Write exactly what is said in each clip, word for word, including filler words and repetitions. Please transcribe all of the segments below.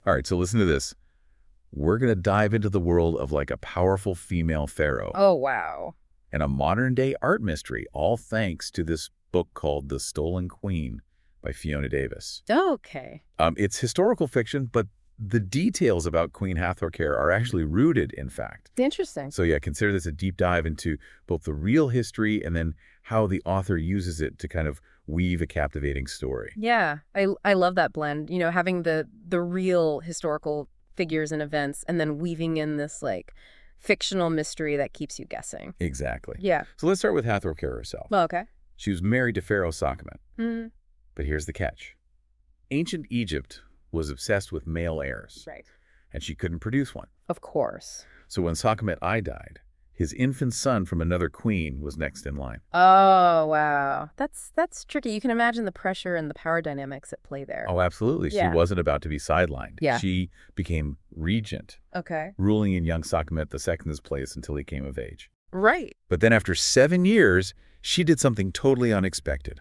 All right, so listen to this. We're going to dive into the world of like a powerful female pharaoh Oh, wow. and a modern-day art mystery, all thanks to this book called The Stolen Queen by Fiona Davis. Okay. Um, it's historical fiction, but the details about Queen Hathor are actually rooted in fact. Interesting. So yeah, consider this a deep dive into both the real history and then how the author uses it to kind of weave a captivating story. Yeah, I I love that blend. You know, having the the real historical figures and events and then weaving in this like fictional mystery that keeps you guessing. Exactly. Yeah. So let's start with Hathor herself. Well, okay. She was married to Pharaoh Sekhmet. Mm, But here's the catch. Ancient Egypt was obsessed with male heirs, right. and she couldn't produce one. Of course. So when Sekhmet I died, his infant son from another queen was next in line. Oh, wow. That's that's tricky. You can imagine the pressure and the power dynamics at play there. Oh, absolutely. Yeah. She wasn't about to be sidelined. Yeah. She became regent, Okay. ruling in young Sekhmet the Second's place until he came of age. Right. But then after seven years, she did something totally unexpected.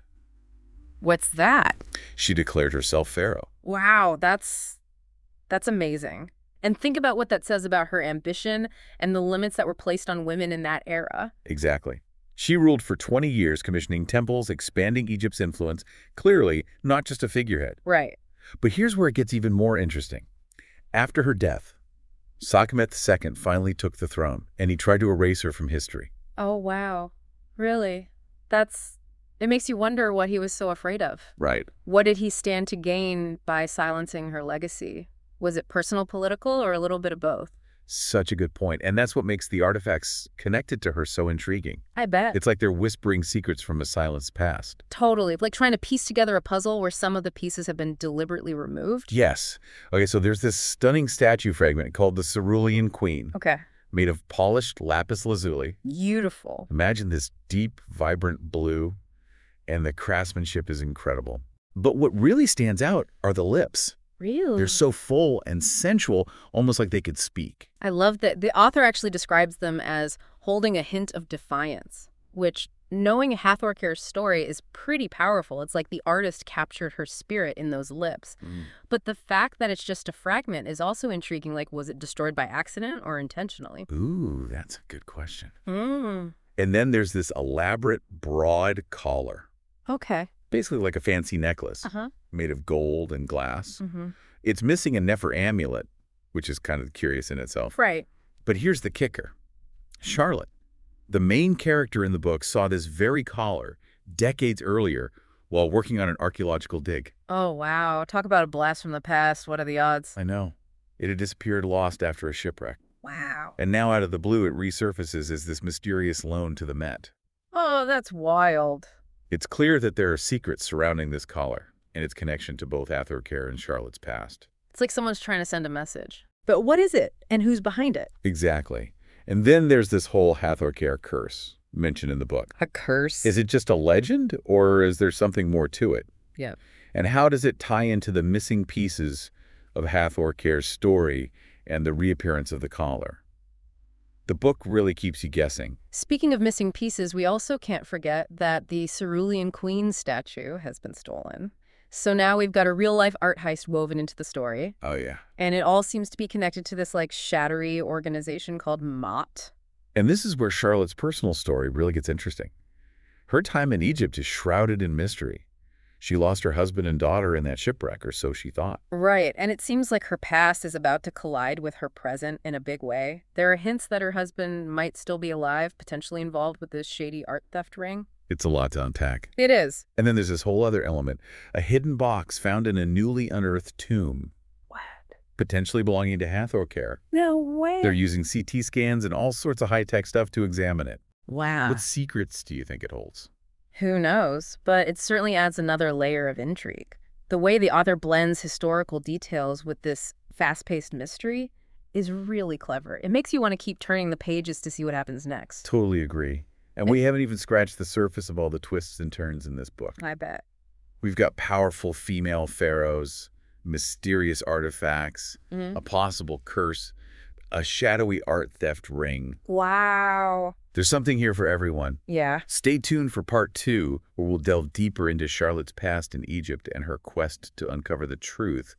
What's that? She declared herself pharaoh. Wow, that's that's amazing. And think about what that says about her ambition and the limits that were placed on women in that era. Exactly. She ruled for twenty years, commissioning temples, expanding Egypt's influence, clearly not just a figurehead. Right. But here's where it gets even more interesting. After her death, Sekhmet the Second finally took the throne, and he tried to erase her from history. Oh, wow. Really? That's it makes you wonder what he was so afraid of. Right. What did he stand to gain by silencing her legacy? Was it personal, political, or a little bit of both? Such a good point. And that's what makes the artifacts connected to her so intriguing. I bet. It's like they're whispering secrets from a silenced past. Totally. Like trying to piece together a puzzle where some of the pieces have been deliberately removed. Yes. Okay, so there's this stunning statue fragment called the Cerulean Queen, Okay. made of polished lapis lazuli. Beautiful. Imagine this deep, vibrant blue, and the craftsmanship is incredible. But what really stands out are the lips. Really? They're so full and sensual, almost like they could speak. I love that the author actually describes them as holding a hint of defiance, which, knowing Hathor's story, is pretty powerful. It's like the artist captured her spirit in those lips. Mm. But the fact that it's just a fragment is also intriguing. Like, was it destroyed by accident or intentionally? Ooh, that's a good question. Mm. And then there's this elaborate, broad collar, Okay. basically like a fancy necklace Uh-huh. made of gold and glass. Mm-hmm. It's missing a Nefer amulet, which is kind of curious in itself. Right. But here's the kicker. Charlotte, the main character in the book, saw this very collar decades earlier while working on an archaeological dig. Oh, wow. Talk about a blast from the past. What are the odds? I know. It had disappeared lost after a shipwreck. Wow. And now out of the blue, it resurfaces as this mysterious loan to the Met. Oh, that's wild. It's clear that there are secrets surrounding this collar and its connection to both Hathor and Charlotte's past. It's like someone's trying to send a message. But what is it? And who's behind it? Exactly. And then there's this whole Hathor curse mentioned in the book. A curse? Is it just a legend, or is there something more to it? Yep. And how does it tie into the missing pieces of Hathor's story and the reappearance of the collar? The book really keeps you guessing. Speaking of missing pieces, we also can't forget that the Cerulean Queen statue has been stolen. So now we've got a real-life art heist woven into the story. Oh, yeah. And it all seems to be connected to this, like, shattery organization called Mott. And this is where Charlotte's personal story really gets interesting. Her time in Egypt is shrouded in mystery. She lost her husband and daughter in that shipwreck, or so she thought. Right, and it seems like her past is about to collide with her present in a big way. There are hints that her husband might still be alive, potentially involved with this shady art theft ring. It's a lot to unpack. It is. And then there's this whole other element, a hidden box found in a newly unearthed tomb, What? potentially belonging to Hathor. No way. They're using C T scans and all sorts of high-tech stuff to examine it. Wow. What secrets do you think it holds? Who knows? But it certainly adds another layer of intrigue. The way the author blends historical details with this fast-paced mystery is really clever. It makes you want to keep turning the pages to see what happens next. Totally agree. And we haven't even scratched the surface of all the twists and turns in this book. I bet. We've got powerful female pharaohs, mysterious artifacts, Mm-hmm. a possible curse, a shadowy art theft ring. Wow. There's something here for everyone. Yeah. Stay tuned for part two, where we'll delve deeper into Charlotte's past in Egypt and her quest to uncover the truth,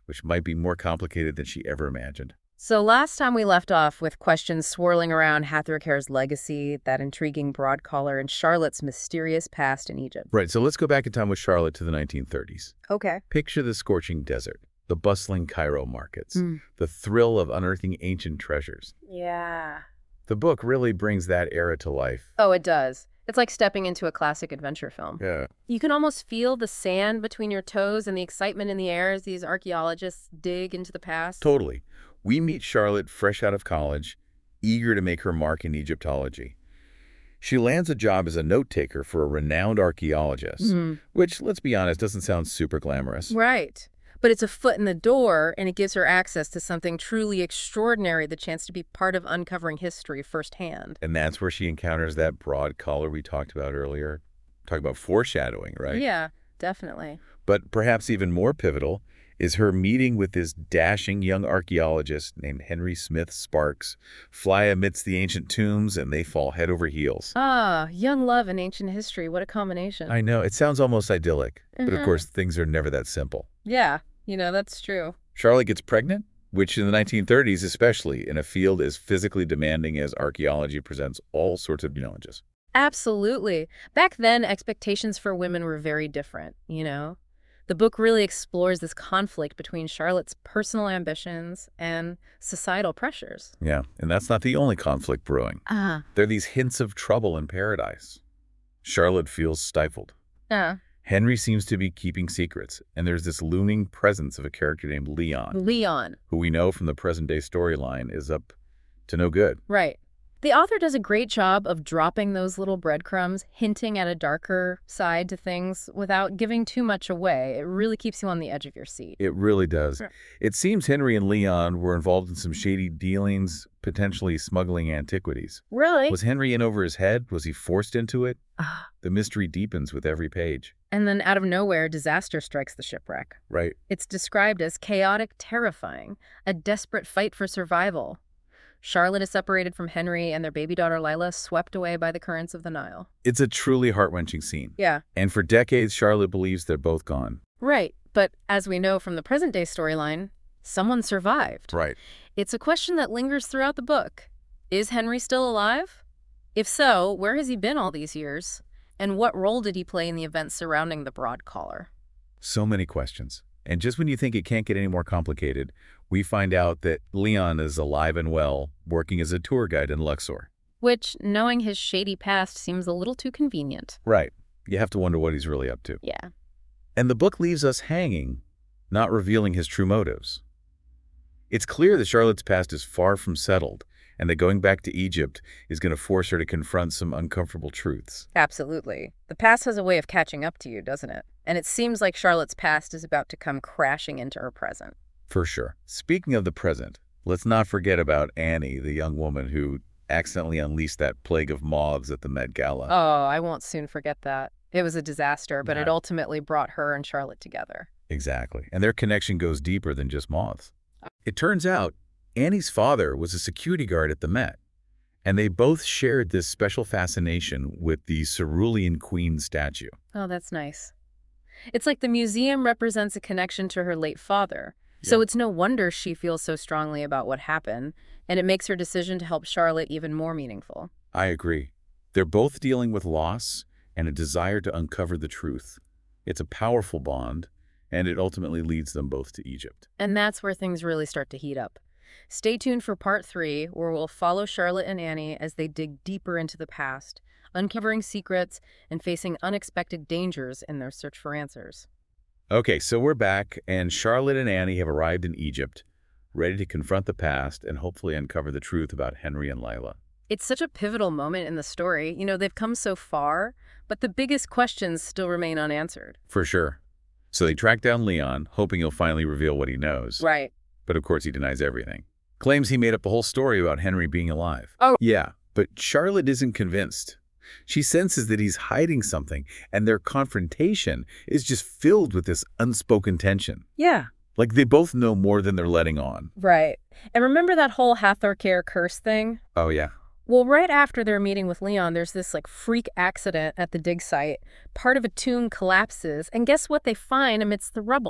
which might be more complicated than she ever imagined. So last time we left off with questions swirling around Hathorcair's legacy, that intriguing broad collar, and Charlotte's mysterious past in Egypt. Right, so let's go back in time with Charlotte to the nineteen thirties. Okay. Picture the scorching desert, the bustling Cairo markets, Mm. the thrill of unearthing ancient treasures. Yeah. The book really brings that era to life. Oh, it does. It's like stepping into a classic adventure film. Yeah. You can almost feel the sand between your toes and the excitement in the air as these archaeologists dig into the past. Totally. We meet Charlotte fresh out of college, eager to make her mark in Egyptology. She lands a job as a note-taker for a renowned archaeologist, Mhm. which, let's be honest, doesn't sound super glamorous. Right. But it's a foot in the door, and it gives her access to something truly extraordinary, the chance to be part of uncovering history firsthand. And that's where she encounters that broad collar we talked about earlier. Talk about foreshadowing, right? Yeah, definitely. But perhaps even more pivotal is her meeting with this dashing young archaeologist named Henry Smith Sparks. Fly amidst the ancient tombs, and they fall head over heels. Ah, young love and ancient history. What a combination. I know, it sounds almost idyllic, but of Mhm. course things are never that simple. Yeah, you know, that's true. Charlotte gets pregnant, which in the nineteen thirties especially, in a field as physically demanding as archaeology, presents all sorts of challenges. Absolutely. Back then, expectations for women were very different, you know? The book really explores this conflict between Charlotte's personal ambitions and societal pressures. Yeah, and that's not the only conflict brewing. Ah. There are these hints of trouble in paradise. Charlotte feels stifled. Yeah. Henry seems to be keeping secrets, and there's this looming presence of a character named Leon, Leon. who we know from the present-day storyline is up to no good. Right. The author does a great job of dropping those little breadcrumbs, hinting at a darker side to things without giving too much away. It really keeps you on the edge of your seat. It really does. Yeah. It seems Henry and Leon were involved in some shady dealings, potentially smuggling antiquities. Really? Was Henry in over his head? Was he forced into it? Ah. The mystery deepens with every page. And then out of nowhere, disaster strikes the shipwreck. Right. It's described as chaotic, terrifying, a desperate fight for survival. Charlotte is separated from Henry and their baby daughter Lila, swept away by the currents of the Nile. It's a truly heart-wrenching scene. Yeah. And for decades, Charlotte believes they're both gone. Right. But as we know from the present-day storyline, someone survived. Right. It's a question that lingers throughout the book. Is Henry still alive? If so, where has he been all these years? And what role did he play in the events surrounding the broad collar? So many questions. And just when you think it can't get any more complicated, we find out that Leon is alive and well, working as a tour guide in Luxor. Which, knowing his shady past, seems a little too convenient. Right. You have to wonder what he's really up to. Yeah. And the book leaves us hanging, not revealing his true motives. It's clear that Charlotte's past is far from settled, and that going back to Egypt is going to force her to confront some uncomfortable truths. Absolutely. The past has a way of catching up to you, doesn't it? And it seems like Charlotte's past is about to come crashing into her present. For sure. Speaking of the present, let's not forget about Annie, the young woman who accidentally unleashed that plague of moths at the Met Gala. Oh, I won't soon forget that. It was a disaster, but Yeah. it ultimately brought her and Charlotte together. Exactly. And their connection goes deeper than just moths. It turns out Annie's father was a security guard at the Met, and they both shared this special fascination with the Cerulean Queen statue. Oh, that's nice. It's like the museum represents a connection to her late father. So Yeah. it's no wonder she feels so strongly about what happened, and it makes her decision to help Charlotte even more meaningful. I agree. They're both dealing with loss and a desire to uncover the truth. It's a powerful bond, and it ultimately leads them both to Egypt. And that's where things really start to heat up. Stay tuned for part three, where we'll follow Charlotte and Annie as they dig deeper into the past, uncovering secrets and facing unexpected dangers in their search for answers. Okay, so we're back, and Charlotte and Annie have arrived in Egypt, ready to confront the past and hopefully uncover the truth about Henry and Lila. It's such a pivotal moment in the story. You know, they've come so far, but the biggest questions still remain unanswered. For sure. So they track down Leon, hoping he'll finally reveal what he knows. Right. But of course he denies everything. Claims he made up the whole story about Henry being alive. Oh. Yeah, but Charlotte isn't convinced. She senses that he's hiding something, and their confrontation is just filled with this unspoken tension. Yeah. Like they both know more than they're letting on. Right. And remember that whole Hathorcair curse thing? Oh, yeah. Well, right after their meeting with Leon, there's this like freak accident at the dig site. Part of a tomb collapses, and guess what they find amidst the rubble?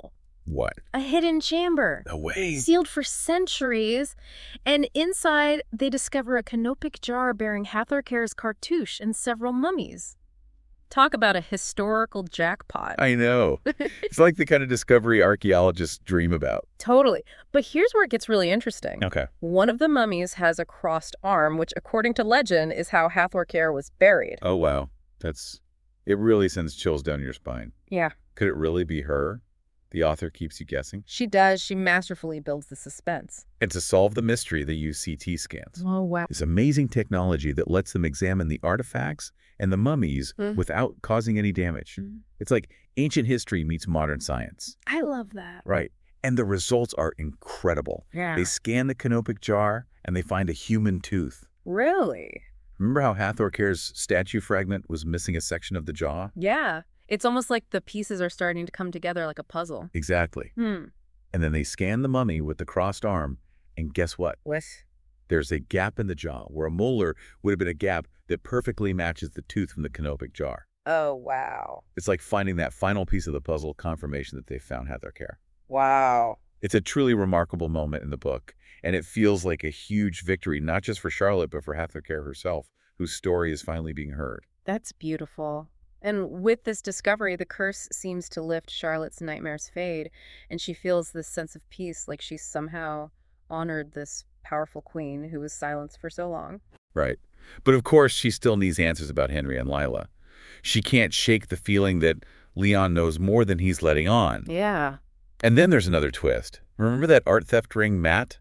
What? A hidden chamber. No way. Sealed for centuries. And inside, they discover a canopic jar bearing Hathor-Khair's cartouche and several mummies. Talk about a historical jackpot. I know. It's like the kind of discovery archaeologists dream about. Totally. But here's where it gets really interesting. Okay. One of the mummies has a crossed arm, which, according to legend, is how Hathor-Khair was buried. Oh, wow. That's... It really sends chills down your spine. Yeah. Could it really be her? The author keeps you guessing. She does. She masterfully builds the suspense. And to solve the mystery, they use C T scans. Oh, wow. This amazing technology that lets them examine the artifacts and the mummies Mm. without causing any damage. Mm. It's like ancient history meets modern science. I love that. Right. And the results are incredible. Yeah. They scan the canopic jar and they find a human tooth. Really? Remember how Hathor-Khair's statue fragment was missing a section of the jaw? Yeah. It's almost like the pieces are starting to come together like a puzzle. Exactly. Hmm. And then they scan the mummy with the crossed arm, and guess what? What? There's a gap in the jaw where a molar would have been a gap that perfectly matches the tooth from the canopic jar. Oh, wow. It's like finding that final piece of the puzzle, confirmation that they found Hathor-Khair. Wow. It's a truly remarkable moment in the book, and it feels like a huge victory, not just for Charlotte, but for Hathor-Khair herself, whose story is finally being heard. That's beautiful. And with this discovery, the curse seems to lift. Charlotte's nightmares fade, and she feels this sense of peace, like she's somehow honored this powerful queen who was silenced for so long. Right. But of course, she still needs answers about Henry and Lila. She can't shake the feeling that Leon knows more than he's letting on. Yeah. And then there's another twist. Remember that art theft ring, Matt?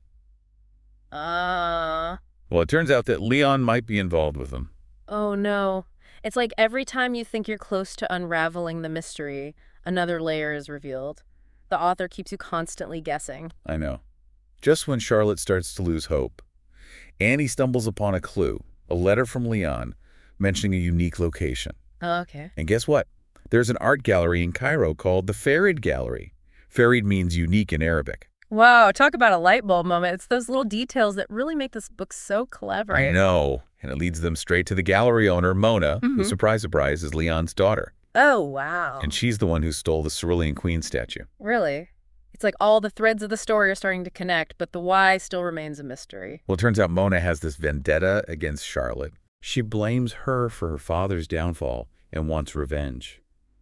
Uh... Well, it turns out that Leon might be involved with them. Oh, no. It's like every time you think you're close to unraveling the mystery, another layer is revealed. The author keeps you constantly guessing. I know. Just when Charlotte starts to lose hope, Annie stumbles upon a clue, a letter from Leon, mentioning a unique location. Oh, okay. And guess what? There's an art gallery in Cairo called the Farid Gallery. Farid means unique in Arabic. Wow, talk about a light bulb moment. It's those little details that really make this book so clever. I know. And it leads them straight to the gallery owner, Mona, who, Mhm. surprise, surprise, is Leon's daughter. Oh, wow. And she's the one who stole the Cerulean Queen statue. Really? It's like all the threads of the story are starting to connect, but the why still remains a mystery. Well, it turns out Mona has this vendetta against Charlotte. She blames her for her father's downfall and wants revenge.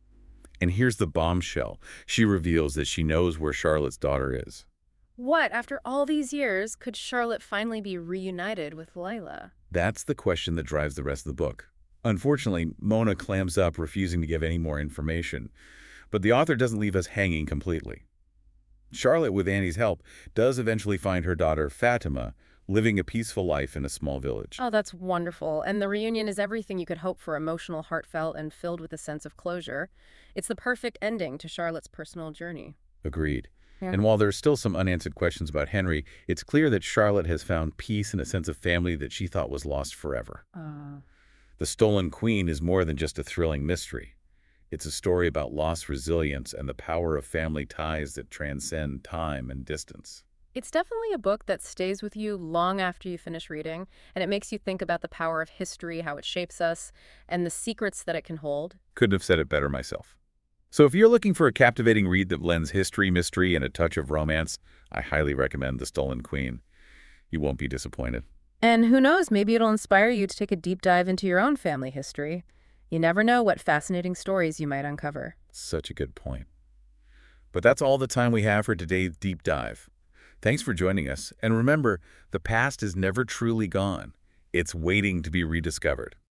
And here's the bombshell. She reveals that she knows where Charlotte's daughter is. What, after all these years, could Charlotte finally be reunited with Lila? That's the question that drives the rest of the book. Unfortunately, Mona clams up, refusing to give any more information. But the author doesn't leave us hanging completely. Charlotte, with Annie's help, does eventually find her daughter, Fatima, living a peaceful life in a small village. Oh, that's wonderful. And the reunion is everything you could hope for, emotional, heartfelt, and filled with a sense of closure. It's the perfect ending to Charlotte's personal journey. Agreed. Yeah. And while there's still some unanswered questions about Henry, it's clear that Charlotte has found peace and a sense of family that she thought was lost forever. Uh, The Stolen Queen is more than just a thrilling mystery. It's a story about lost resilience and the power of family ties that transcend time and distance. it's definitely a book that stays with you long after you finish reading, and it makes you think about the power of history, how it shapes us, and the secrets that it can hold. Couldn't have said it better myself. So if you're looking for a captivating read that blends history, mystery, and a touch of romance, I highly recommend The Stolen Queen. You won't be disappointed. And who knows, maybe it'll inspire you to take a deep dive into your own family history. You never know what fascinating stories you might uncover. Such a good point. But that's all the time we have for today's deep dive. Thanks for joining us. And remember, the past is never truly gone. It's waiting to be rediscovered.